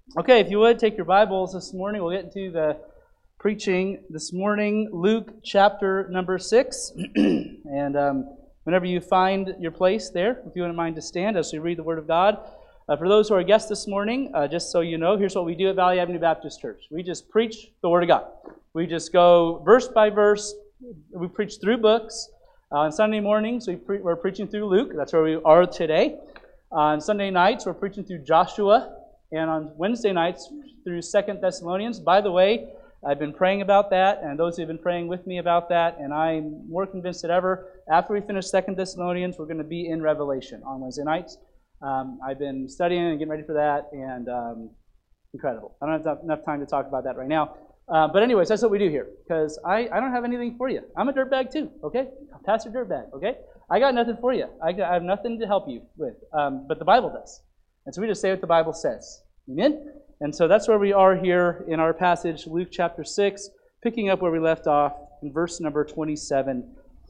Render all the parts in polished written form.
Okay, if you would, take your Bibles this morning. We'll get into the preaching this morning, Luke chapter number 6. And whenever you find your place there, if you wouldn't mind to stand as we read the Word of God. For those who are guests this morning, just so you know, here's what we do at Valley Avenue Baptist Church. We just preach the Word of God. We just go verse by verse. We preach through books. On Sunday mornings, we're preaching through Luke. That's where we are today. On Sunday nights, we're preaching through Joshua. And on Wednesday nights, through 2 Thessalonians. By the way, I've been praying about that, and those who have been praying with me about that, and I'm more convinced than ever, after we finish 2 Thessalonians, we're going to be in Revelation on Wednesday nights. I've been studying and getting ready for that, and incredible. I don't have enough time to talk about that right now. But anyways, that's what we do here, because I don't have anything for you. I'm a dirtbag too, okay? Pastor Dirtbag, okay? I got nothing for you. I have nothing to help you with, but the Bible does. And so we just say what the Bible says. Amen? And so that's where we are here in our passage, Luke chapter 6, picking up where we left off in verse number 27.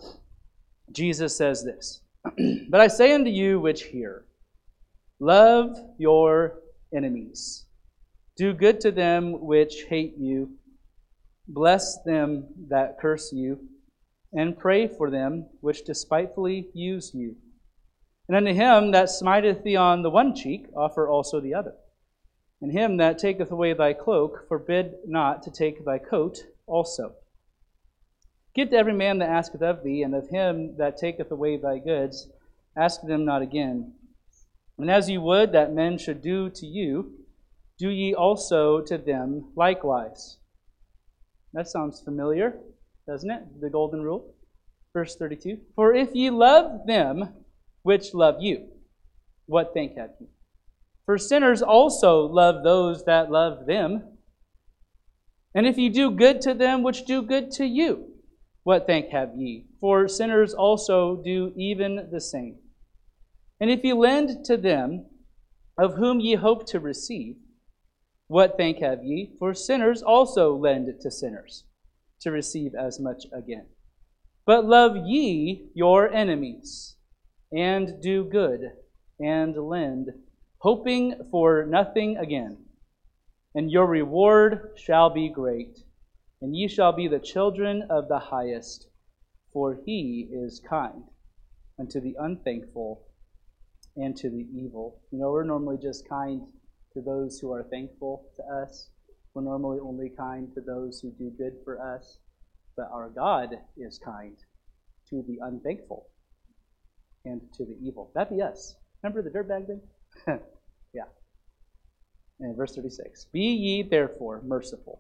Jesus says this, "But I say unto you which hear, love your enemies. Do good to them which hate you. Bless them that curse you. And pray for them which despitefully use you. And unto him that smiteth thee on the one cheek, offer also the other. And him that taketh away thy cloak, forbid not to take thy coat also. Give to every man that asketh of thee, and of him that taketh away thy goods, ask them not again. And as ye would that men should do to you, do ye also to them likewise." That sounds familiar, doesn't it? The golden rule. Verse 32. "For if ye love them which love you, what thank have ye? For sinners also love those that love them. And if ye do good to them which do good to you, what thank have ye? For sinners also do even the same. And if ye lend to them of whom ye hope to receive, what thank have ye? For sinners also lend to sinners, to receive as much again. But love ye your enemies, and do good, and lend, hoping for nothing again. And your reward shall be great, and ye shall be the children of the highest, for he is kind unto the unthankful and to the evil." You know, we're normally just kind to those who are thankful to us. We're normally only kind to those who do good for us. But our God is kind to the unthankful and to the evil. That'd be us. Remember the dirtbag thing? Yeah. And verse 36. "Be ye therefore merciful,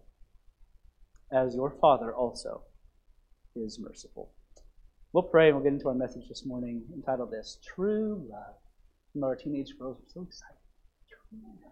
as your Father also is merciful." We'll pray and we'll get into our message this morning entitled this, True Love. Some of our teenage girls are so excited. True love.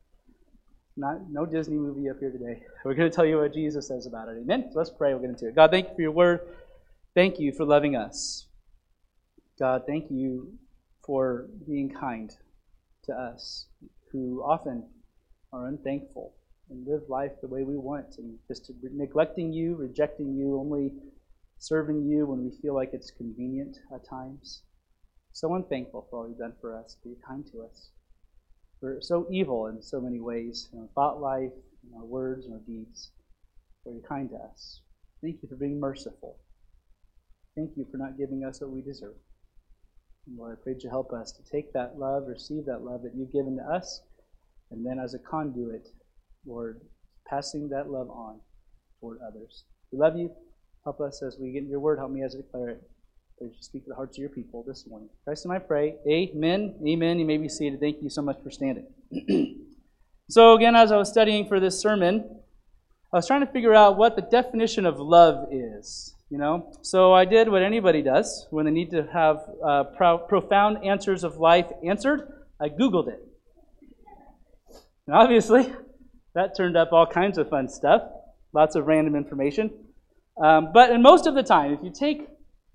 No Disney movie up here today. We're going to tell you what Jesus says about it. Amen? So let's pray. We'll get into it. God, thank you for your word. Thank you for loving us. God, thank you for being kind to us who often are unthankful and live life the way we want and just neglecting you, rejecting you, only serving you when we feel like it's convenient at times. So unthankful for all you've done for us. Be kind to us. We're so evil in so many ways, in our thought life, in our words, and our deeds. So you're kind to us. Thank you for being merciful. Thank you for not giving us what we deserve. And Lord, I pray that you help us to take that love, receive that love that you've given to us, and then as a conduit, Lord, passing that love on toward others. We love you. Help us as we get in your word. Help me as I declare it. Please speak to the hearts of your people this morning. In Christ, I pray. Amen. Amen. You may be seated. Thank you so much for standing. So again, as I was studying for this sermon, I was trying to figure out what the definition of love is. You know, so I did what anybody does when they need to have profound answers of life answered. I Googled it. And obviously, that turned up all kinds of fun stuff. Lots of random information. But in most of the time, if you take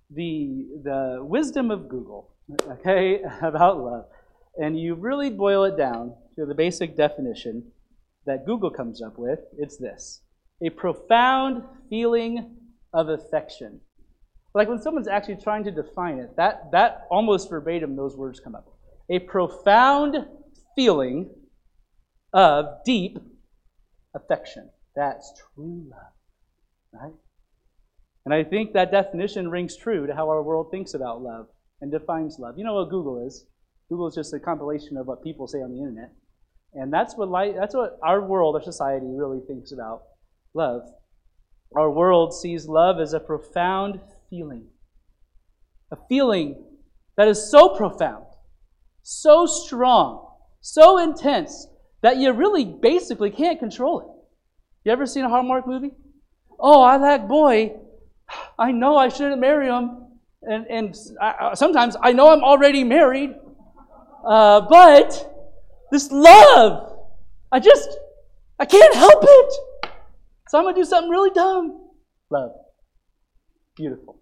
the wisdom of Google, okay, about love, and you really boil it down to the basic definition that Google comes up with, it's this: a profound feeling of affection. Like when someone's actually trying to define it, that almost verbatim, those words come up. A profound feeling of deep affection. That's true love, right? And I think that definition rings true to how our world thinks about love and defines love. You know what Google is? Google is just a compilation of what people say on the internet. And that's what our world, our society really thinks about love. Our world sees love as a profound feeling. A feeling that is so profound, so strong, so intense, that you really basically can't control it. You ever seen a Hallmark movie? Oh, that boy, I know I shouldn't marry him. And sometimes I know I'm already married. But this love, I can't help it. So I'm going to do something really dumb. Love. Beautiful.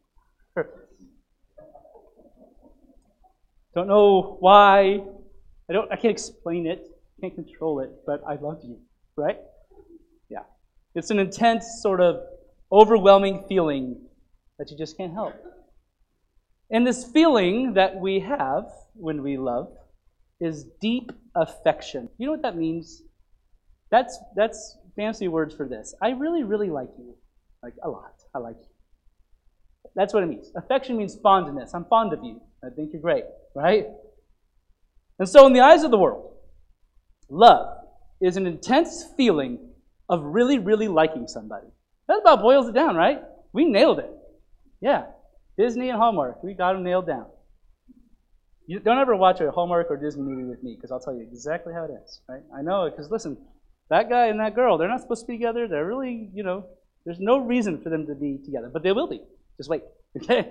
Don't know why. I can't explain it. Can't control it, but I love you. Right? Yeah. It's an intense, sort of overwhelming feeling that you just can't help. And this feeling that we have when we love is deep affection. You know what that means? That's fancy words for this. I really, really like you. Like a lot. I like you. That's what it means. Affection means fondness. I'm fond of you. I think you're great, right? And so in the eyes of the world, love is an intense feeling of really, really liking somebody. That about boils it down, right? We nailed it. Yeah. Disney and Hallmark, we got them nailed down. You don't ever watch a Hallmark or Disney movie with me, because I'll tell you exactly how it is, right? I know, because listen, that guy and that girl, they're not supposed to be together. They're really, there's no reason for them to be together, but they will be. Just wait, okay?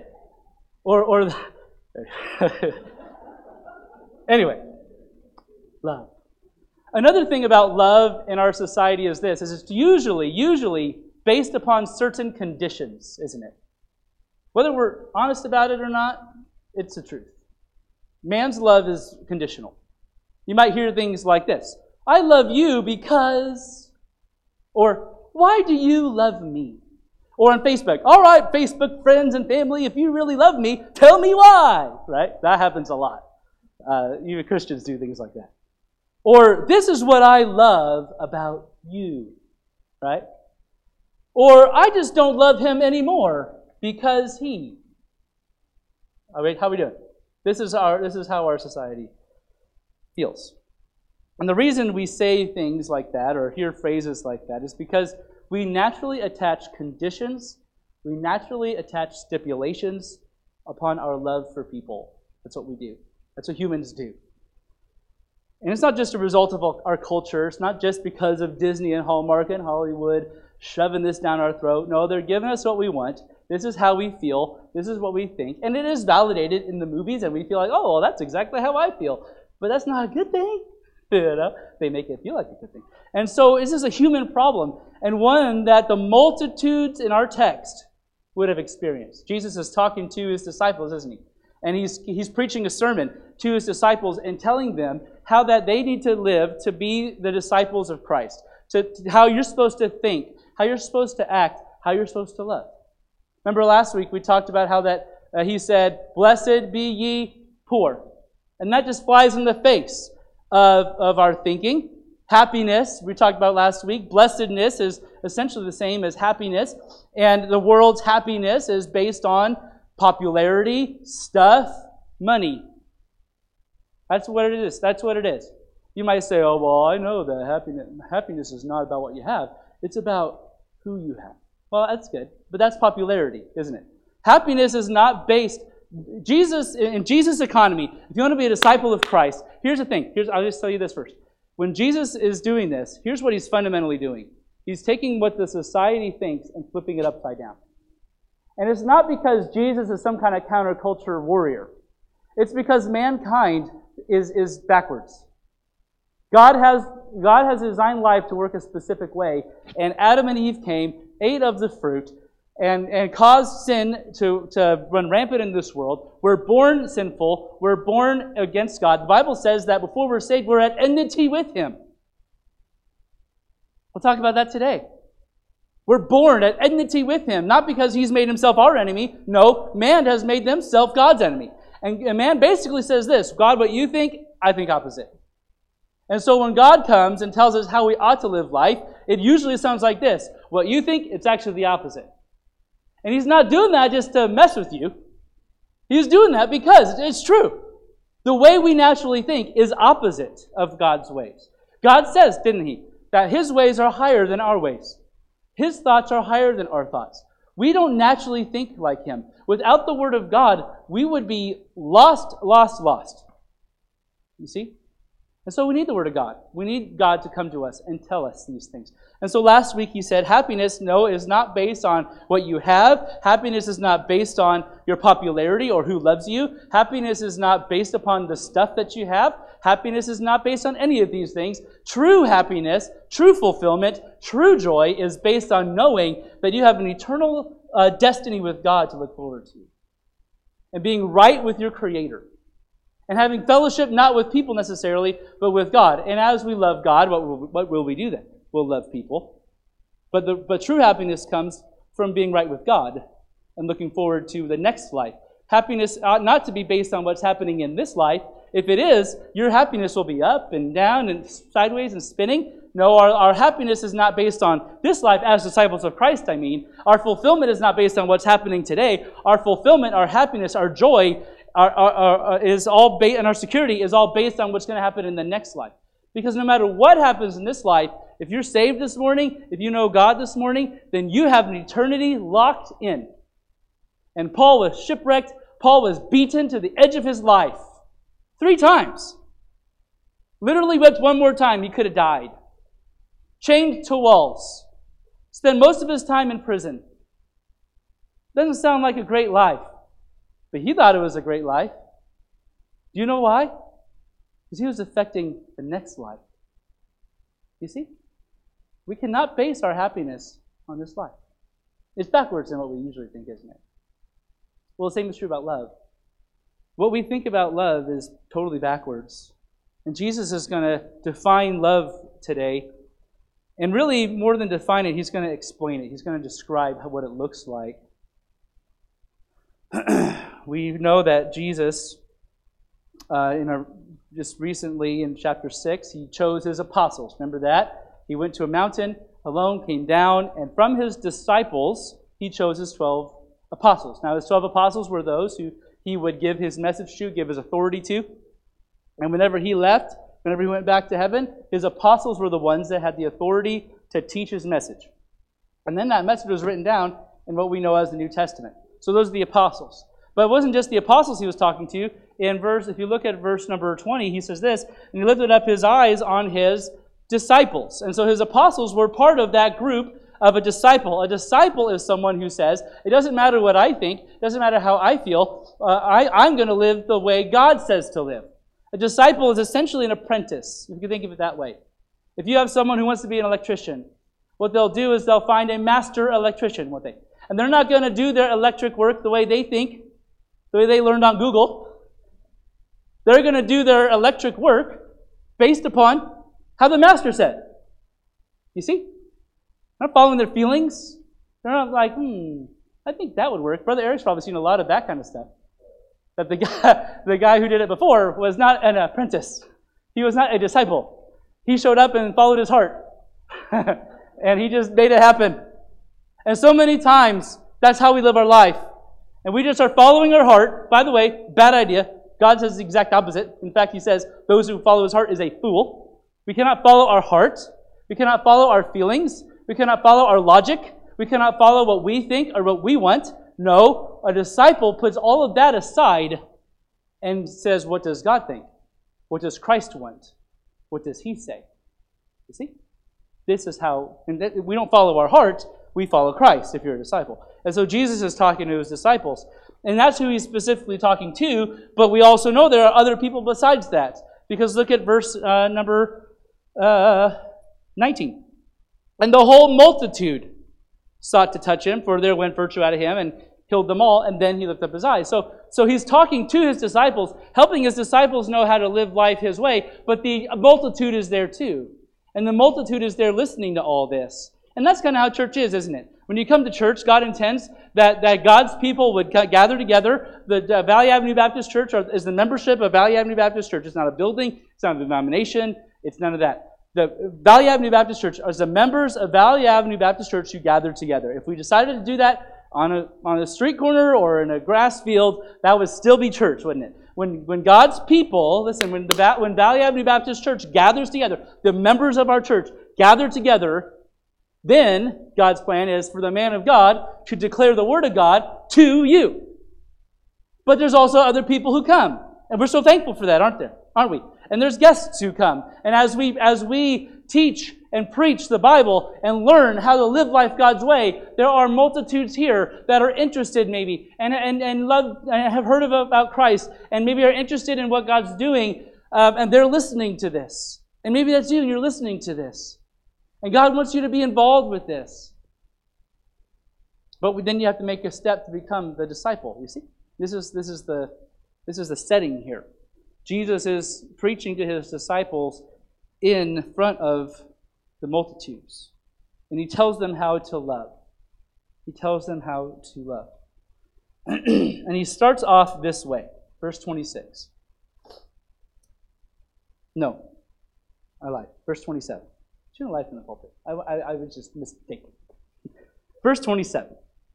Anyway, love. Another thing about love in our society is this, is it's usually based upon certain conditions, isn't it? Whether we're honest about it or not, it's the truth. Man's love is conditional. You might hear things like this: I love you because, or why do you love me? Or on Facebook, all right, Facebook friends and family, if you really love me, tell me why, right? That happens a lot. Even Christians do things like that. Or this is what I love about you, right? Or I just don't love him anymore because he. All right, how are we doing? This is how our society feels. And the reason we say things like that or hear phrases like that is because we naturally attach conditions, we naturally attach stipulations upon our love for people. That's what we do. That's what humans do. And it's not just a result of our culture. It's not just because of Disney and Hallmark and Hollywood shoving this down our throat. No, they're giving us what we want. This is how we feel. This is what we think. And it is validated in the movies, and we feel like, oh, well, that's exactly how I feel. But that's not a good thing. They make it feel like a good thing. And so this is a human problem, and one that the multitudes in our text would have experienced. Jesus is talking to his disciples, isn't he? And he's preaching a sermon to his disciples and telling them how that they need to live to be the disciples of Christ, to how you're supposed to think, how you're supposed to act, how you're supposed to love. Remember last week we talked about how that he said, "Blessed be ye poor." And that just flies in the face of our thinking. Happiness, we talked about last week. Blessedness is essentially the same as happiness. And the world's happiness is based on popularity, stuff, money. That's what it is. That's what it is. You might say, oh, well, I know that happiness is not about what you have. It's about who you have. Well, that's good. But that's popularity, isn't it? Happiness is not based... in Jesus' economy, if you want to be a disciple of Christ, here's the thing. I'll just tell you this first. When Jesus is doing this, here's what he's fundamentally doing. He's taking what the society thinks and flipping it upside down. And it's not because Jesus is some kind of counterculture warrior. It's because mankind is backwards. God has designed life to work a specific way, and Adam and Eve came, ate of the fruit, and caused sin to run rampant in this world. We're born sinful. We're born against God. The Bible says that before we're saved, we're at enmity with Him. We'll talk about that today. We're born at enmity with Him, not because He's made Himself our enemy. No, man has made himself God's enemy. And man basically says this: God, what you think, I think opposite. And so when God comes and tells us how we ought to live life, it usually sounds like this. What you think, it's actually the opposite. And He's not doing that just to mess with you. He's doing that because it's true. The way we naturally think is opposite of God's ways. God says, didn't He, that His ways are higher than our ways. His thoughts are higher than our thoughts. We don't naturally think like Him. Without the Word of God, we would be lost. You see? And so we need the Word of God. We need God to come to us and tell us these things. And so last week he said, happiness, no, is not based on what you have. Happiness is not based on your popularity or who loves you. Happiness is not based upon the stuff that you have. Happiness is not based on any of these things. True happiness, true fulfillment, true joy is based on knowing that you have an eternal destiny with God to look forward to. And being right with your Creator. And having fellowship not with people necessarily, but with God. And as we love God, what will we do then? We'll love people. But true happiness comes from being right with God and looking forward to the next life. Happiness ought not to be based on what's happening in this life. If it is, your happiness will be up and down and sideways and spinning. No, our happiness is not based on this life as disciples of Christ, I mean. Our fulfillment is not based on what's happening today. Our fulfillment, our happiness, our joy, and our security is all based on what's going to happen in the next life. Because no matter what happens in this life, if you're saved this morning, if you know God this morning, then you have an eternity locked in. And Paul was shipwrecked. Paul was beaten to the edge of his life 3 times. Literally whipped one more time, he could have died. Chained to walls. Spent most of his time in prison. Doesn't sound like a great life. But he thought it was a great life. Do you know why? Because he was affecting the next life. You see? We cannot base our happiness on this life. It's backwards than what we usually think, isn't it? Well, the same is true about love. What we think about love is totally backwards. And Jesus is going to define love today. And really, more than define it, He's going to explain it. He's going to describe what it looks like. We know that Jesus, just recently in chapter 6, He chose His apostles. Remember that? He went to a mountain alone, came down, and from His disciples, He chose His 12 apostles. Now, His 12 apostles were those who He would give His message to, give His authority to. And whenever He left, whenever He went back to heaven, His apostles were the ones that had the authority to teach His message. And then that message was written down in what we know as the New Testament. So those are the apostles. But it wasn't just the apostles He was talking to. If you look at verse number 20, He says this, and He lifted up His eyes on His disciples. And so His apostles were part of that group of a disciple. A disciple is someone who says, it doesn't matter what I think, it doesn't matter how I feel, I'm going to live the way God says to live. A disciple is essentially an apprentice, if you can think of it that way. If you have someone who wants to be an electrician, what they'll do is they'll find a master electrician, and they're not going to do their electric work the way they think, the way they learned on Google. They're going to do their electric work based upon how the master said. You see? They're not following their feelings. They're not like, I think that would work. Brother Eric's probably seen a lot of that kind of stuff. That the guy who did it before was not an apprentice. He was not a disciple. He showed up and followed his heart. And he just made it happen. And so many times, that's how we live our life. And we just are following our heart. By the way, bad idea. God says the exact opposite. In fact, He says, those who follow His heart is a fool. We cannot follow our heart. We cannot follow our feelings. We cannot follow our logic. We cannot follow what we think or what we want. No, a disciple puts all of that aside and says, what does God think? What does Christ want? What does He say? You see? This is how, and we don't follow our heart, we follow Christ if you're a disciple. And so Jesus is talking to His disciples. And that's who He's specifically talking to, but we also know there are other people besides that. Because look at verse number 19. And the whole multitude sought to touch Him, for there went virtue out of Him, and killed them all, and then He lifted up His eyes. So He's talking to His disciples, helping His disciples know how to live life His way, but the multitude is there too. And the multitude is there listening to all this. And that's kind of how church is, isn't it? When you come to church, God intends that God's people would gather together. The Valley Avenue Baptist Church is the membership of Valley Avenue Baptist Church. It's not a building. It's not a denomination. It's none of that. The Valley Avenue Baptist Church is the members of Valley Avenue Baptist Church who gather together. If we decided to do that on a street corner or in a grass field, that would still be church, wouldn't it? When God's people, listen, when Valley Avenue Baptist Church gathers together, the members of our church gather together, then God's plan is for the man of God to declare the word of God to you. But there's also other people who come. And we're so thankful for that, aren't we? And there's guests who come. And as we teach and preach the Bible and learn how to live life God's way, there are multitudes here that are interested maybe and love and have heard about Christ and maybe are interested in what God's doing, and they're listening to this. And maybe that's you and you're listening to this. And God wants you to be involved with this. But then you have to make a step to become the disciple, you see? This is the setting here. Jesus is preaching to his disciples in front of the multitudes. And he tells them how to love. He tells them how to love. And he starts off this way. Verse 26. No, I lied. Verse 27. Shouldn't have lied from the pulpit. I was just mistaken. Verse 27.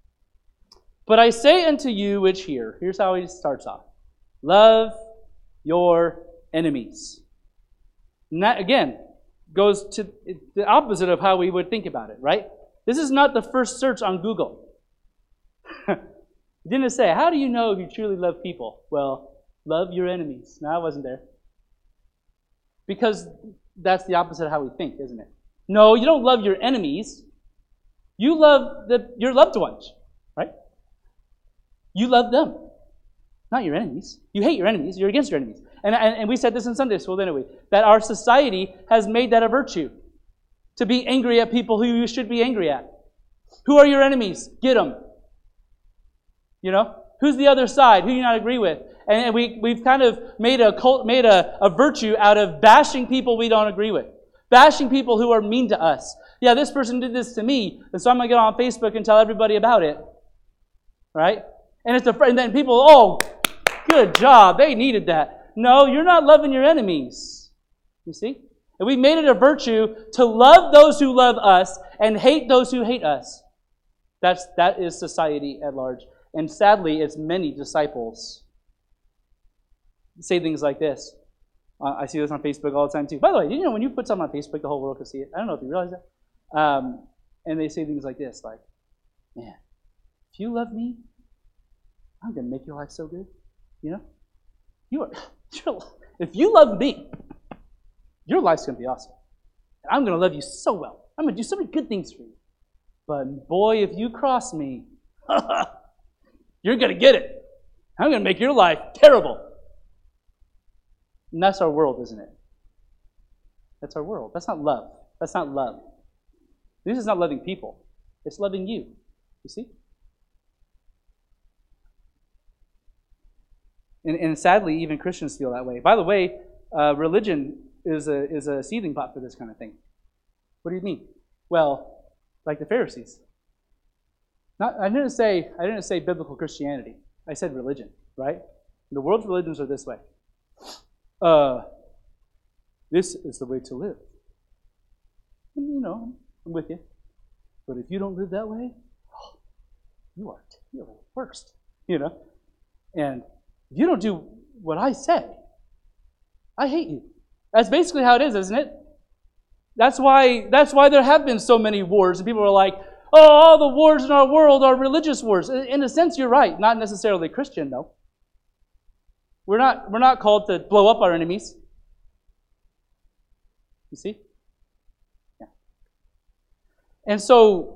But I say unto you which hear, here's how he starts off. Love your enemies. And that, again, goes to the opposite of how we would think about it, right? This is not the first search on Google. It didn't say, how do you know if you truly love people? Well, love your enemies. No, I wasn't there. Because that's the opposite of how we think, isn't it? No, you don't love your enemies. You love your loved ones, right? You love them. Not your enemies. You hate your enemies. You're against your enemies. And we said this in Sunday school, didn't we? That our society has made that a virtue. To be angry at people who you should be angry at. Who are your enemies? Get them. You know? Who's the other side? Who do you not agree with? And we've kind of made a virtue out of bashing people we don't agree with. Bashing people who are mean to us. Yeah, this person did this to me, and so I'm going to get on Facebook and tell everybody about it. Right? And then people, oh, good job, they needed that. No, you're not loving your enemies. You see? And we made it a virtue to love those who love us and hate those who hate us. That is society at large. And sadly, it's many disciples say things like this. I see this on Facebook all the time too. By the way, did you know when you put something on Facebook, the whole world can see it? I don't know if you realize that. And they say things like this, like, man, if you love me, I'm going to make your life so good. You know? If you love me, your life's going to be awesome. And I'm going to love you so well. I'm going to do so many good things for you. But boy, if you cross me, you're going to get it. I'm going to make your life terrible. And that's our world, isn't it? That's our world. That's not love. That's not love. This is not loving people. It's loving you. You see? And sadly, even Christians feel that way. By the way, religion is a seething pot for this kind of thing. What do you mean? Well, like the Pharisees. I didn't say biblical Christianity. I said religion, right? The world's religions are this way. This is the way to live. And, I'm with you. But if you don't live that way, you are the worst. And if you don't do what I say, I hate you. That's basically how it is, isn't it? That's why there have been so many wars, and people are like, oh, all the wars in our world are religious wars. In a sense, you're right. Not necessarily Christian, though. We're not called to blow up our enemies. You see? Yeah. And so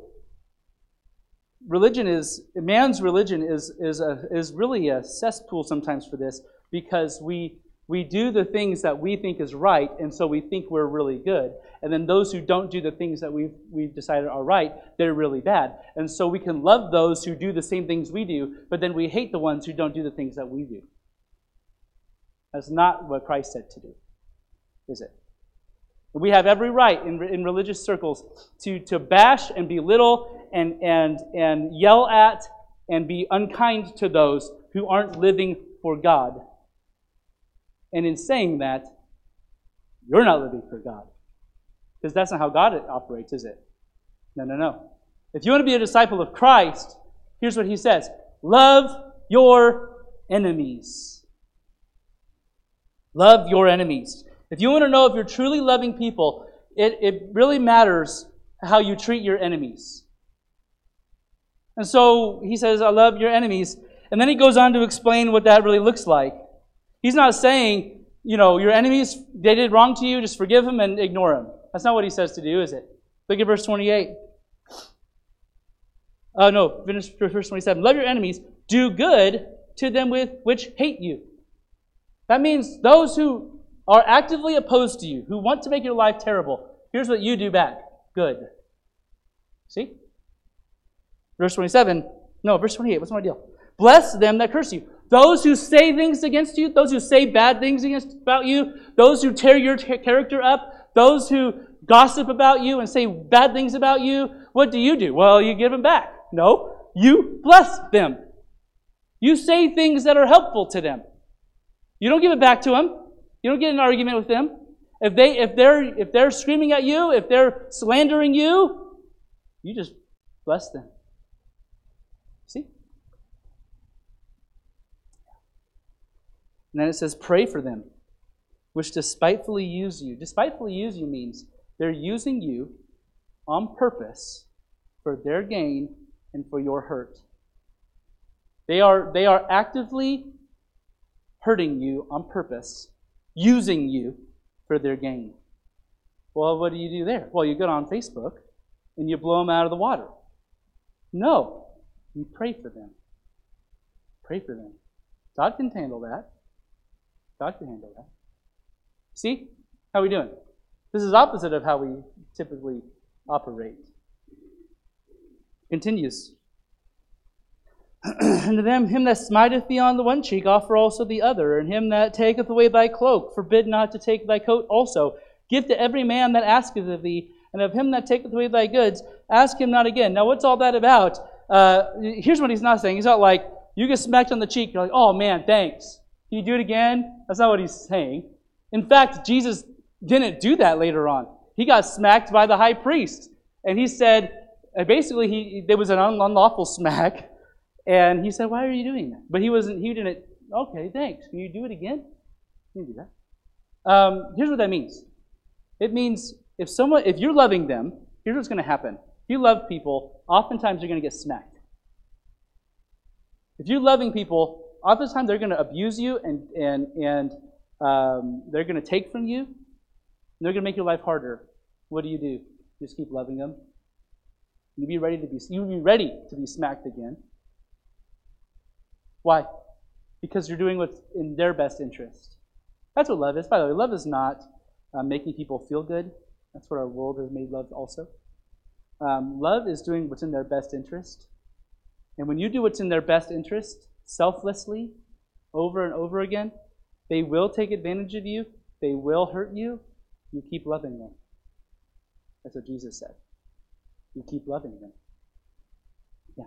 man's religion is really a cesspool sometimes for this, because we do the things that we think is right, and so we think we're really good. And then those who don't do the things that we've decided are right, they're really bad. And so we can love those who do the same things we do, but then we hate the ones who don't do the things that we do. That's not what Christ said to do, is it? We have every right in religious circles to bash and belittle and yell at and be unkind to those who aren't living for God. And in saying that, you're not living for God. Because that's not how God operates, is it? No. If you want to be a disciple of Christ, here's what he says. Love your enemies. Love your enemies. If you want to know if you're truly loving people, it really matters how you treat your enemies. And so he says, I love your enemies. And then he goes on to explain what that really looks like. He's not saying, your enemies, they did wrong to you, just forgive them and ignore them. That's not what he says to do, is it? Look at verse 28. Finish verse 27. Love your enemies, do good to them which hate you. That means those who are actively opposed to you, who want to make your life terrible, here's what you do back. Good. See? Verse 28. What's my deal? Bless them that curse you. Those who say things against you, those who say bad things about you, those who tear your character up, those who gossip about you and say bad things about you, what do? Well, you give them back. No, you bless them. You say things that are helpful to them. You don't give it back to them. You don't get in an argument with them. If they're screaming at you, if they're slandering you, you just bless them. See? And then it says, pray for them, which despitefully use you. Despitefully use you means they're using you on purpose for their gain and for your hurt. They are actively hurting you on purpose, using you for their gain. Well, what do you do there? Well, you go on Facebook and you blow them out of the water. No, you pray for them. Pray for them. God can handle that. God can handle that. See? How are we doing? This is opposite of how we typically operate. Continues. And to them, him that smiteth thee on the one cheek, offer also the other. And him that taketh away thy cloak, forbid not to take thy coat also. Give to every man that asketh of thee, and of him that taketh away thy goods, ask him not again. Now, what's all that about? Here's what he's not saying. He's not like, you get smacked on the cheek, you're like, oh man, thanks. Can you do it again? That's not what he's saying. In fact, Jesus didn't do that later on. He got smacked by the high priest. And he said, basically, there was an unlawful smack. And he said, why are you doing that? But he didn't, okay, thanks. Can you do it again? Can you do that? Here's what that means. It means if you're loving them, here's what's going to happen. If you love people, oftentimes you're going to get smacked. If you're loving people, oftentimes they're going to abuse you and they're going to take from you. And they're going to make your life harder. What do? You just keep loving them. You'll be ready to be smacked again. Why? Because you're doing what's in their best interest. That's what love is. By the way, love is not making people feel good. That's what our world has made love also. Love is doing what's in their best interest. And when you do what's in their best interest, selflessly, over and over again, they will take advantage of you. They will hurt you. You keep loving them. That's what Jesus said. You keep loving them. Yeah.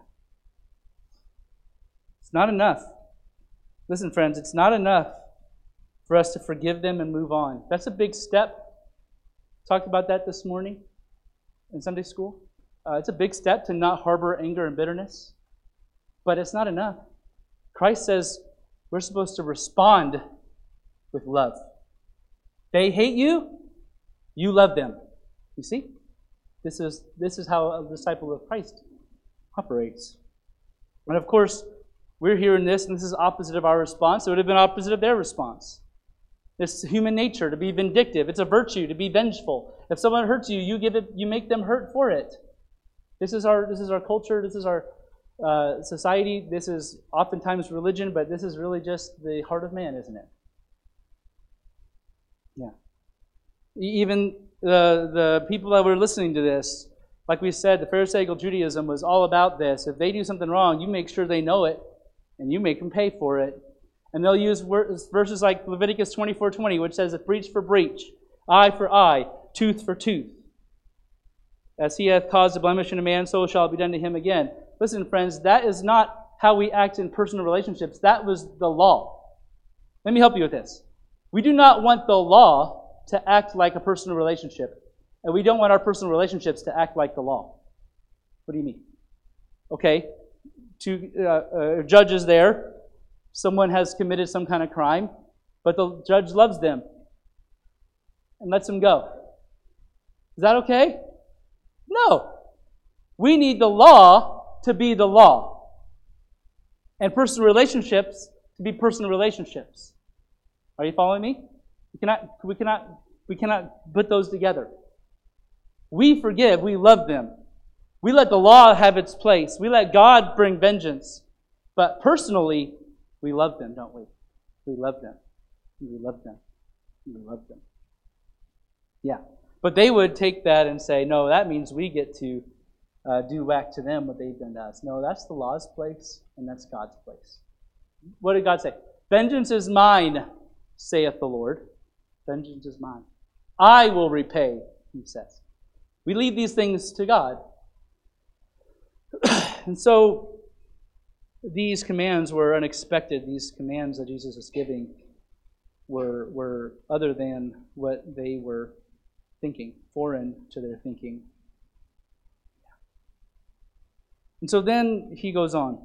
It's not enough. Listen, friends, it's not enough for us to forgive them and move on. That's a big step. Talked about that this morning in Sunday school. It's a big step to not harbor anger and bitterness. But it's not enough. Christ says we're supposed to respond with love. They hate you, you love them. You see? This is how a disciple of Christ operates. And of course, we're hearing this, and this is opposite of our response. It would have been opposite of their response. It's human nature to be vindictive. It's a virtue to be vengeful. If someone hurts you, you make them hurt for it. This is our culture. This is our society. This is oftentimes religion, but this is really just the heart of man, isn't it? Yeah. Even the people that were listening to this, like we said, the Pharisaical Judaism was all about this. If they do something wrong, you make sure they know it, and you make them pay for it. And they'll use verses like Leviticus 24:20, which says, breach for breach, eye for eye, tooth for tooth. As he hath caused a blemish in a man, so shall it be done to him again. Listen, friends, that is not how we act in personal relationships. That was the law. Let me help you with this. We do not want the law to act like a personal relationship, and we don't want our personal relationships to act like the law. What do you mean? Okay, two judges there. Someone has committed some kind of crime, but the judge loves them and lets them go. Is that okay? No. We need the law to be the law, and personal relationships to be personal relationships. Are you following me? We cannot put those together. We forgive. We love them. We let the law have its place. We let God bring vengeance. But personally, we love them, don't we? We love them. We love them. We love them. Yeah. But they would take that and say, no, that means we get to do back to them what they've done to us. No, that's the law's place, and that's God's place. What did God say? Vengeance is mine, saith the Lord. Vengeance is mine. I will repay, he says. We leave these things to God. And so these commands were unexpected. These commands that Jesus is giving were other than what they were thinking, foreign to their thinking. And so then he goes on.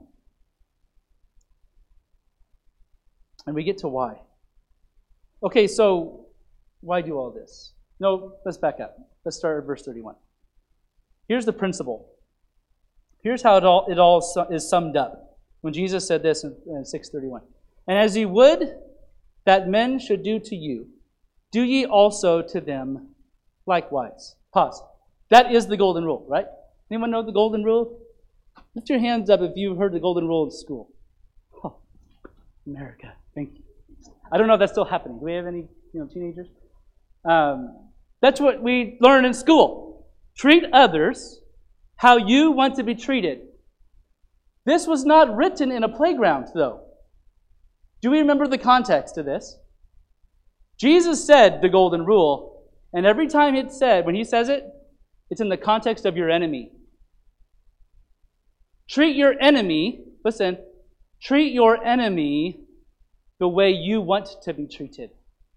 And we get to why. Okay, so why do all this? No, let's back up. Let's start at verse 31. Here's the principle. Here's how it all is summed up. When Jesus said this in 6:31. And as ye would that men should do to you, do ye also to them likewise. Pause. That is the golden rule, right? Anyone know the golden rule? Lift your hands up if you've heard the golden rule in school. Oh, America, thank you. I don't know if that's still happening. Do we have any teenagers? That's what we learn in school. Treat others how you want to be treated. This was not written in a playground, though. Do we remember the context of this? Jesus said the golden rule, and every time it's said, when he says it, it's in the context of your enemy. Treat your enemy, listen, treat your enemy the way you want to be treated.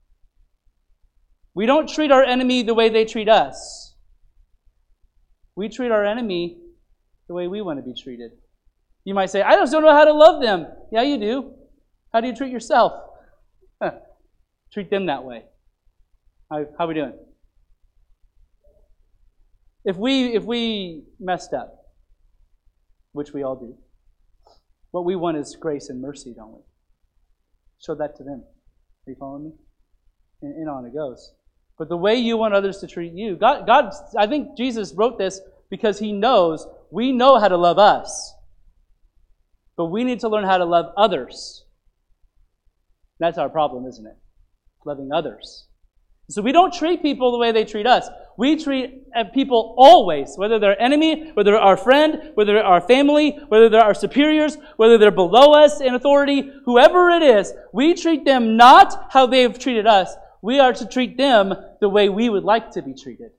We don't treat our enemy the way they treat us. We treat our enemy the way we want to be treated. You might say, I just don't know how to love them. Yeah, you do. How do you treat yourself? Treat them that way. How are we doing? If we messed up, which we all do, what we want is grace and mercy, don't we? Show that to them. Are you following me? And on it goes. But the way you want others to treat you, God, I think Jesus wrote this because he knows we know how to love us. But we need to learn how to love others. That's our problem, isn't it? Loving others. So we don't treat people the way they treat us. We treat people always, whether they're enemy, whether they're our friend, whether they're our family, whether they're our superiors, whether they're below us in authority, whoever it is, we treat them not how they've treated us. We are to treat them the way we would like to be treated.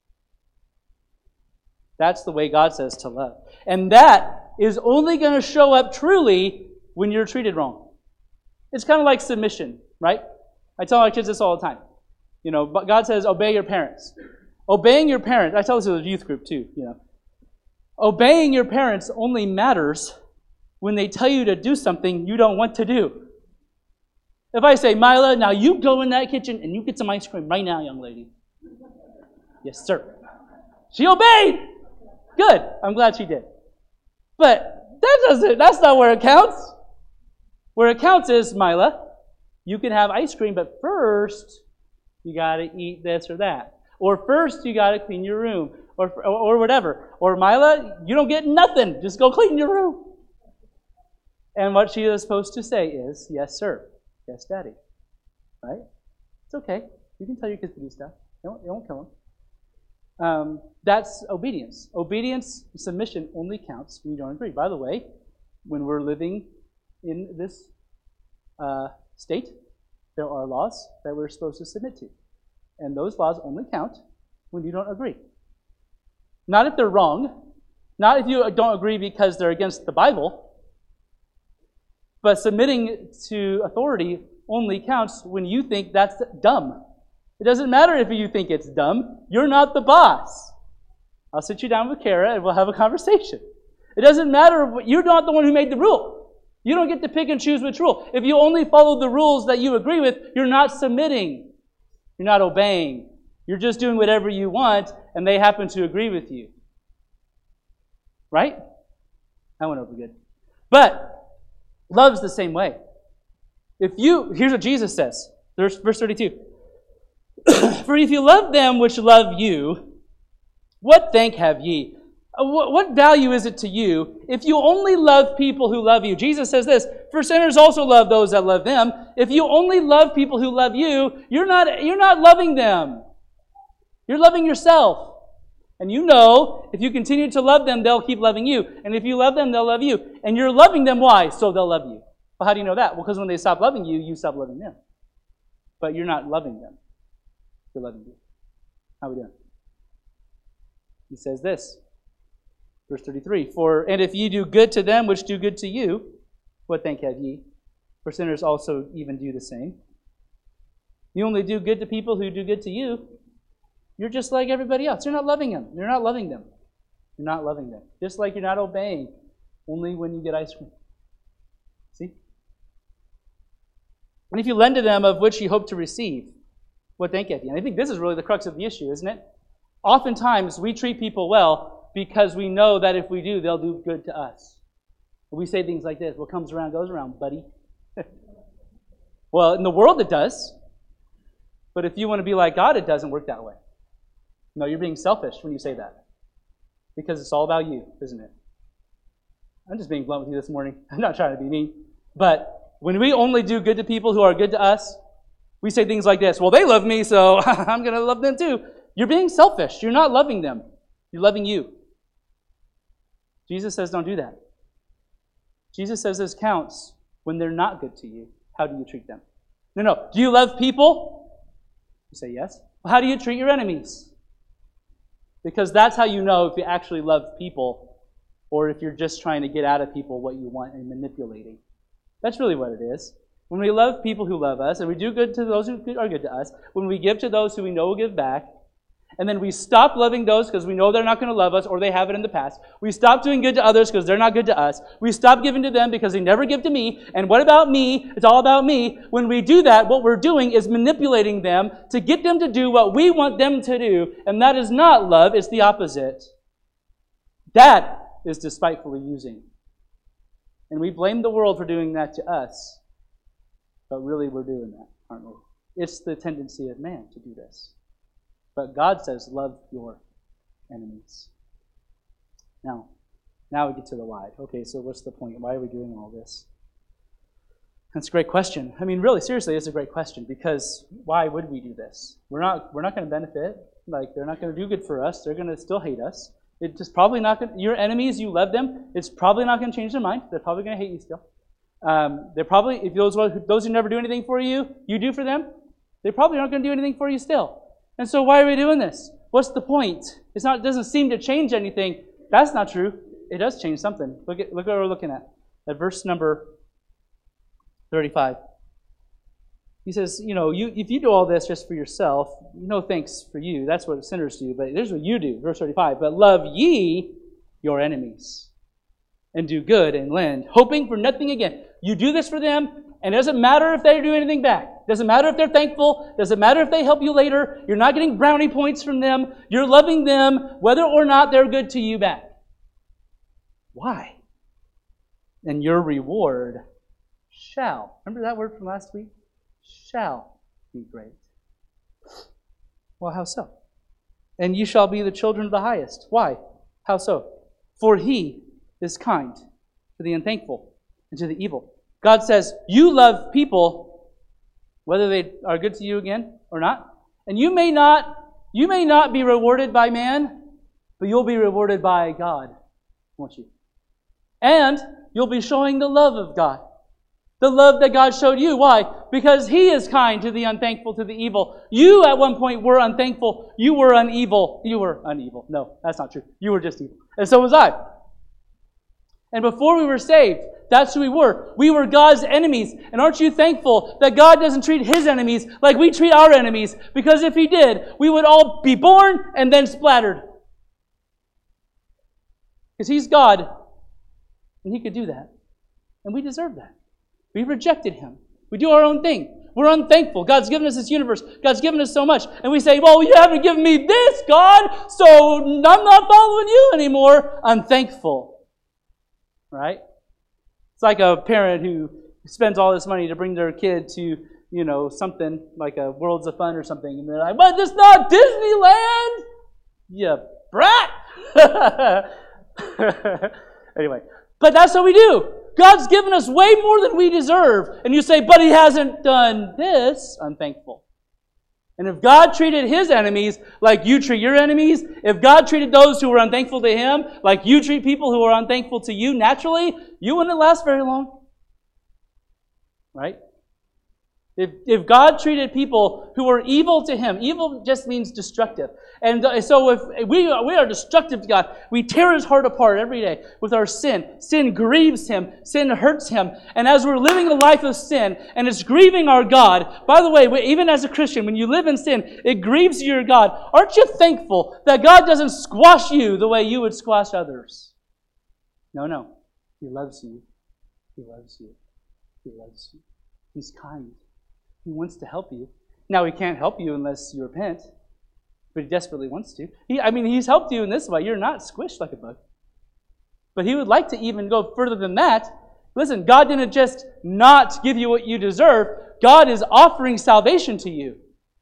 That's the way God says to love. And that is only going to show up truly when you're treated wrong. It's kind of like submission, right? I tell our kids this all the time. But God says, obey your parents. Obeying your parents, I tell this to the youth group too, Obeying your parents only matters when they tell you to do something you don't want to do. If I say, Mila, now you go in that kitchen and you get some ice cream right now, young lady. Yes, sir. She obeyed. Good. I'm glad she did. But that's not where it counts. Where it counts is, Mila, you can have ice cream, but first you got to eat this or that. Or first you got to clean your room. Or whatever. Or Mila, you don't get nothing. Just go clean your room. And what she is supposed to say is, yes, sir. Yes, Daddy. Right? It's okay. You can tell your kids to do stuff. It won't kill them. That's obedience. Obedience, submission only counts when you don't agree. By the way, when we're living in this state, there are laws that we're supposed to submit to. And those laws only count when you don't agree. Not if they're wrong. Not if you don't agree because they're against the Bible. But submitting to authority only counts when you think that's dumb. It doesn't matter if you think it's dumb. You're not the boss. I'll sit you down with Kara and we'll have a conversation. It doesn't matter. You're not the one who made the rule. You don't get to pick and choose which rule. If you only follow the rules that you agree with, you're not submitting. You're not obeying. You're just doing whatever you want, and they happen to agree with you. Right? That went over good. But love's the same way. Here's what Jesus says. Verse 32. For if you love them which love you, what thank have ye? What value is it to you if you only love people who love you? Jesus says this, for sinners also love those that love them. If you only love people who love you, you're not loving them. You're loving yourself. And you know, if you continue to love them, they'll keep loving you. And if you love them, they'll love you. And you're loving them, why? So they'll love you. Well, how do you know that? Well, because when they stop loving you, you stop loving them. But you're not loving them. You're loving you. How are we doing? He says this, verse 33, and if ye do good to them which do good to you, what thank have ye? For sinners also even do the same. You only do good to people who do good to you. You're just like everybody else. You're not loving them. You're not loving them. You're not loving them. Just like you're not obeying only when you get ice cream. See? And if you lend to them of which you hope to receive, what thank have ye? And I think this is really the crux of the issue, isn't it? Oftentimes we treat people well because we know that if we do, they'll do good to us. We say things like this, what comes around goes around, buddy. Well, in the world it does. But if you want to be like God, it doesn't work that way. No, you're being selfish when you say that. Because it's all about you, isn't it? I'm just being blunt with you this morning. I'm not trying to be mean. But when we only do good to people who are good to us, we say things like this, well, they love me, so I'm going to love them too. You're being selfish. You're not loving them. You're loving you. Jesus says don't do that. Jesus says this counts when they're not good to you. How do you treat them? No. Do you love people? You say yes. Well, how do you treat your enemies? Because that's how you know if you actually love people or if you're just trying to get out of people what you want and manipulating. That's really what it is. When we love people who love us and we do good to those who are good to us, when we give to those who we know will give back, and then we stop loving those because we know they're not going to love us or they have it in the past. We stop doing good to others because they're not good to us. We stop giving to them because they never give to me. And what about me? It's all about me. When we do that, what we're doing is manipulating them to get them to do what we want them to do. And that is not love. It's the opposite. That is despitefully using. And we blame the world for doing that to us. But really we're doing that, aren't we? It's the tendency of man to do this. But God says, love your enemies. Now we get to the why. Okay, so what's the point? Why are we doing all this? That's a great question. I mean, really, seriously, it's a great question because why would we do this? We're not going to benefit. Like, they're not going to do good for us. They're going to still hate us. It's just probably not going to, your enemies, you love them. It's probably not going to change their mind. They're probably going to hate you still. They're probably, if those who never do anything for you, you do for them, they probably aren't going to do anything for you still. And so why are we doing this? What's the point? It doesn't seem to change anything. That's not true. It does change something. Look what we're looking at verse number 35. He says, if you do all this just for yourself, no thanks for you. That's what sinners do. But here's what you do. Verse 35. But love ye your enemies and do good and lend, hoping for nothing again. You do this for them, and it doesn't matter if they do anything back. It doesn't matter if they're thankful. It doesn't matter if they help you later. You're not getting brownie points from them. You're loving them whether or not they're good to you back. Why? And your reward shall. Remember that word from last week? Shall be great. Well, how so? And you shall be the children of the highest. Why? How so? For he is kind to the unthankful and to the evil. God says, you love people, whether they are good to you again or not. And you may not be rewarded by man, but you'll be rewarded by God, won't you? And you'll be showing the love of God. The love that God showed you. Why? Because He is kind to the unthankful, to the evil. You at one point were unthankful. You were unevel. You were unevel. No, that's not true. You were just evil. And so was I. And before we were saved, that's who we were. We were God's enemies. And aren't you thankful that God doesn't treat His enemies like we treat our enemies? Because if He did, we would all be born and then splattered. Because He's God, and He could do that. And we deserve that. We rejected Him. We do our own thing. We're unthankful. God's given us this universe. God's given us so much. And we say, well, you haven't given me this, God, so I'm not following you anymore. Unthankful. Right? It's like a parent who spends all this money to bring their kid to, something like a Worlds of Fun or something. And they're like, but it's not Disneyland! You brat! Anyway, but that's what we do. God's given us way more than we deserve. And you say, but He hasn't done this. Unthankful. And if God treated His enemies like you treat your enemies, if God treated those who were unthankful to Him like you treat people who are unthankful to you naturally, you wouldn't last very long. Right? If God treated people who were evil to Him, evil just means destructive. And so if we are destructive to God, we tear His heart apart every day with our sin. Sin grieves Him. Sin hurts Him. And as we're living a life of sin, and it's grieving our God, by the way, even as a Christian, when you live in sin, it grieves your God. Aren't you thankful that God doesn't squash you the way you would squash others? No. He loves you. He loves you. He loves you. He's kind. He wants to help you. Now, He can't help you unless you repent, but He desperately wants to. He's helped you in this way. You're not squished like a bug. But He would like to even go further than that. Listen, God didn't just not give you what you deserve. God is offering salvation to you.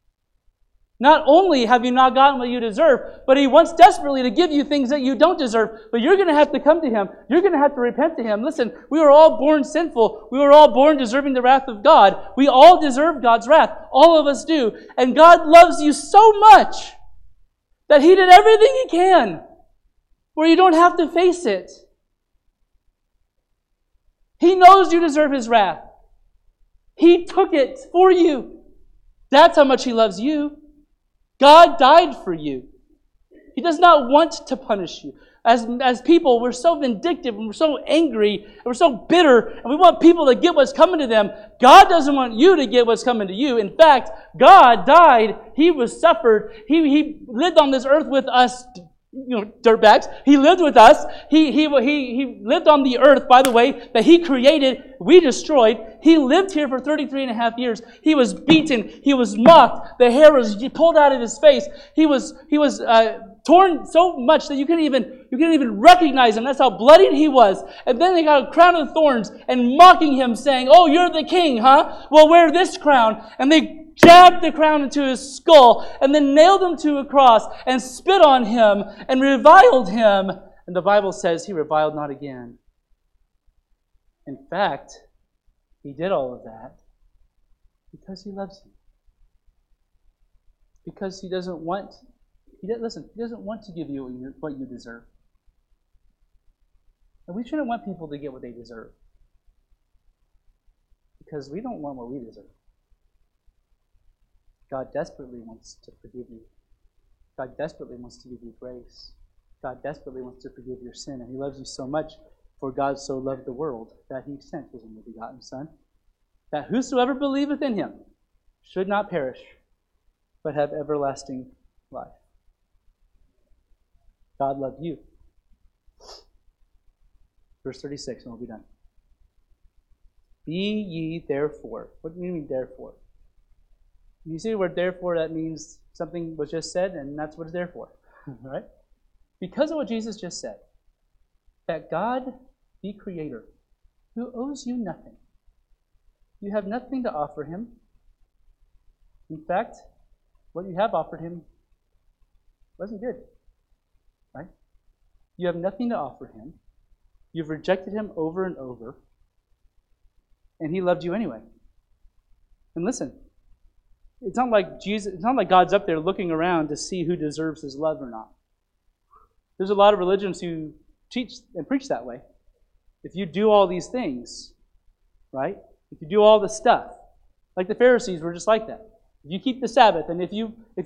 Not only have you not gotten what you deserve, but He wants desperately to give you things that you don't deserve. But you're going to have to come to Him. You're going to have to repent to Him. Listen, we were all born sinful. We were all born deserving the wrath of God. We all deserve God's wrath. All of us do. And God loves you so much that He did everything He can where you don't have to face it. He knows you deserve His wrath. He took it for you. That's how much He loves you. God died for you. He does not want to punish you. As people, we're so vindictive and we're so angry and we're so bitter and we want people to get what's coming to them. God doesn't want you to get what's coming to you. In fact, God died. He was suffered. He lived on this earth with us, dirtbags. He lived with us. He lived on the earth, by the way, that He created, we destroyed. He lived here for 33 and a half years. He was beaten. He was mocked. The hair was pulled out of His face. He was torn so much that you couldn't even recognize Him. That's how bloodied He was. And then they got a crown of thorns and mocking Him, saying, "Oh, you're the king, huh? Well, wear this crown." And they jabbed the crown into His skull and then nailed Him to a cross and spit on Him and reviled Him. And the Bible says He reviled not again. In fact, He did all of that because He loves you. Because He doesn't want He doesn't want to give you what you deserve. And we shouldn't want people to get what they deserve. Because we don't want what we deserve. God desperately wants to forgive you. God desperately wants to give you grace. God desperately wants to forgive your sin. And He loves you so much, for God so loved the world that He sent His only begotten Son, that whosoever believeth in Him should not perish, but have everlasting life. God loved you. Verse 36, and we'll be done. Be ye therefore. What do you mean therefore? You see the word therefore, that means something was just said, and that's what it's there for. Right? Because of what Jesus just said, that God, the Creator, who owes you nothing. You have nothing to offer Him. In fact, what you have offered Him wasn't good. Right? You have nothing to offer Him. You've rejected Him over and over. And He loved you anyway. And listen, it's not like God's up there looking around to see who deserves His love or not. There's a lot of religions who teach and preach that way. If you do all these things, right? If you do all the stuff, like the Pharisees were just like that. If you keep the Sabbath, and if you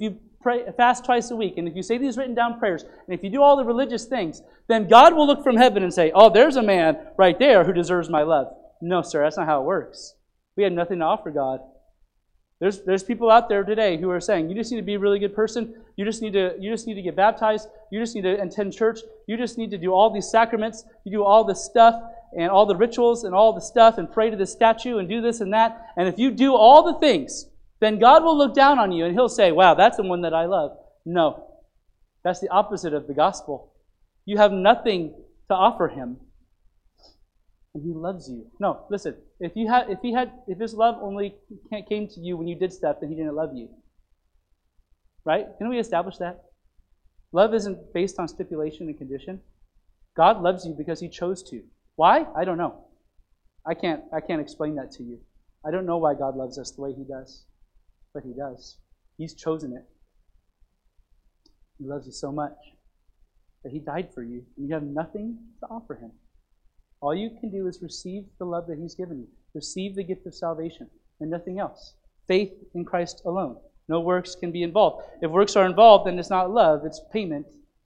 fast twice a week, and if you say these written down prayers, and if you do all the religious things, then God will look from heaven and say, oh, there's a man right there who deserves my love. No, sir, that's not how it works. We have nothing to offer God. There's people out there today who are saying, you just need to be a really good person. You just need to get baptized. You just need to attend church. You just need to do all these sacraments. You do all this stuff and all the rituals and all the stuff and pray to the statue and do this and that. And if you do all the things, then God will look down on you and He'll say, wow, that's the one that I love. No, that's the opposite of the gospel. You have nothing to offer Him. And He loves you. No, listen. If His love only came to you when you did stuff, then He didn't love you. Right? Can we establish that? Love isn't based on stipulation and condition. God loves you because He chose to. Why? I don't know. I can't explain that to you. I don't know why God loves us the way He does, but He does. He's chosen it. He loves you so much that He died for you, and you have nothing to offer Him. All you can do is receive the love that He's given you. Receive the gift of salvation and nothing else. Faith in Christ alone. No works can be involved. If works are involved, then it's not love, it's payment.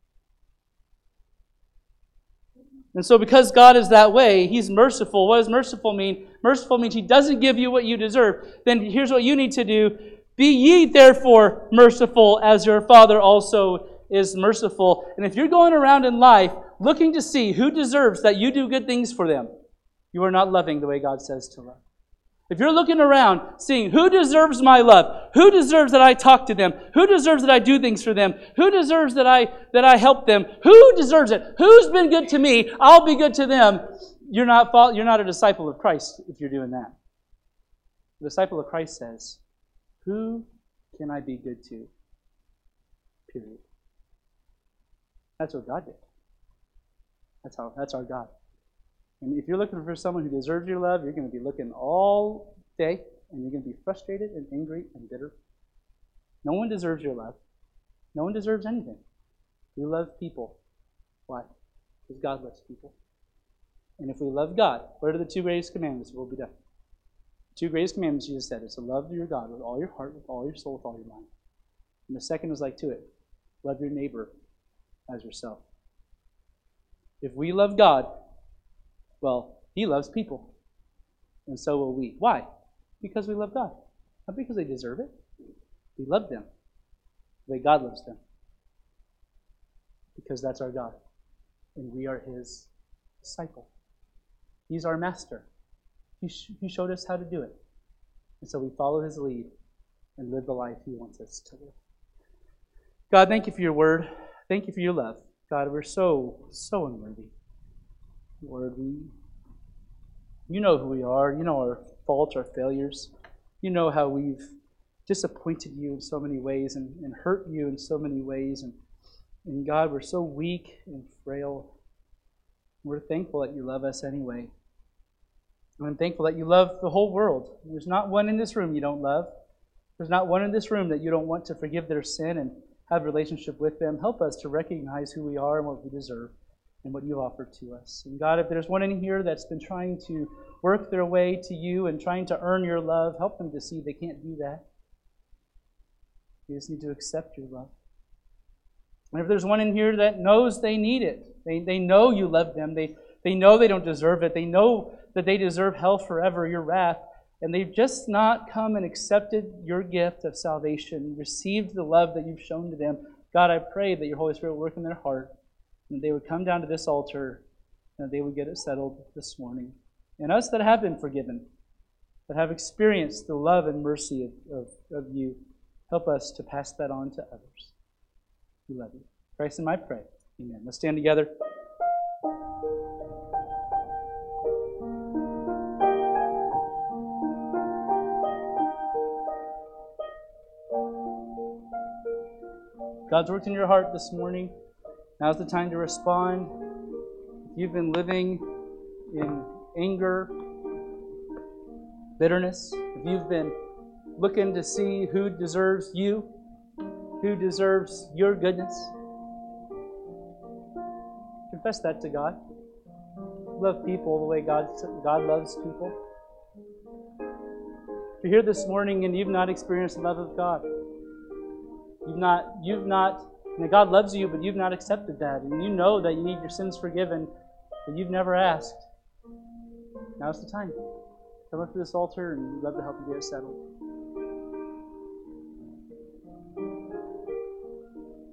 And so because God is that way, He's merciful. What does merciful mean? Merciful means He doesn't give you what you deserve. Then here's what you need to do. Be ye therefore merciful as your Father also is merciful. And if you're going around in life looking to see who deserves that you do good things for them, you are not loving the way God says to love. If you're looking around seeing who deserves my love, who deserves that I talk to them, who deserves that I do things for them, who deserves that I help them, who deserves it, who's been good to me, I'll be good to them, you're not a disciple of Christ if you're doing that. The disciple of Christ says, who can I be good to? Period. That's what God did. That's our God. And if you're looking for someone who deserves your love, you're going to be looking all day, and you're going to be frustrated and angry and bitter. No one deserves your love. No one deserves anything. We love people. Why? Because God loves people. And if we love God, what are the two greatest commandments? What will be done? The two greatest commandments Jesus said is to love your God with all your heart, with all your soul, with all your mind. And the second is like to it. Love your neighbor as yourself. If we love God, well, He loves people. And so will we. Why? Because we love God. Not because they deserve it. We love them the way God loves them. Because that's our God. And we are His disciple. He's our master. He showed us how to do it. And so we follow His lead and live the life He wants us to live. God, thank You for Your word. Thank You for Your love. God, we're so unworthy. Lord, You know who we are. You know our faults, our failures. You know how we've disappointed You in so many ways and hurt You in so many ways. And God, we're so weak and frail. We're thankful that You love us anyway. And I'm thankful that You love the whole world. There's not one in this room You don't love. There's not one in this room that You don't want to forgive their sin and have a relationship with them. Help us to recognize who we are and what we deserve and what You've offered to us. And God, if there's one in here that's been trying to work their way to You and trying to earn Your love, help them to see they can't do that. They just need to accept Your love. And if there's one in here that knows they need it, they know You love them, they know they don't deserve it, they know that they deserve hell forever, Your wrath, and they've just not come and accepted Your gift of salvation, received the love that You've shown to them. God, I pray that Your Holy Spirit will work in their heart, and they would come down to this altar, and they would get it settled this morning. And us that have been forgiven, that have experienced the love and mercy of You, help us to pass that on to others. We love You. In Christ's name I pray. Amen. Let's stand together. God's worked in your heart this morning. Now's the time to respond. If you've been living in anger, bitterness, if you've been looking to see who deserves You, who deserves Your goodness, confess that to God. Love people the way God loves people. If you're here this morning and you've not experienced the love of God, God loves you, but you've not accepted that. And you know that you need your sins forgiven, but you've never asked. Now's the time. Come up to this altar, and we'd love to help you get it settled.